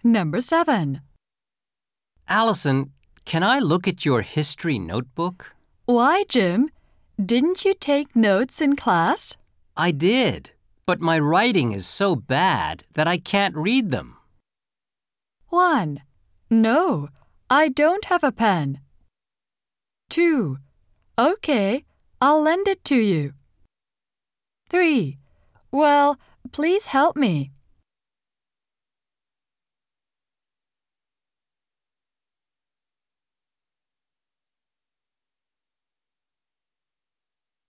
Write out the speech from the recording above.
Number 7. Allison, can I look at your history notebook? Why, Jim? Didn't you take notes in class? I did, but my writing is so bad that I can't read them. 1. No, I don't have a pen. 2. Okay, I'll lend it to you. 3. Well, please help me.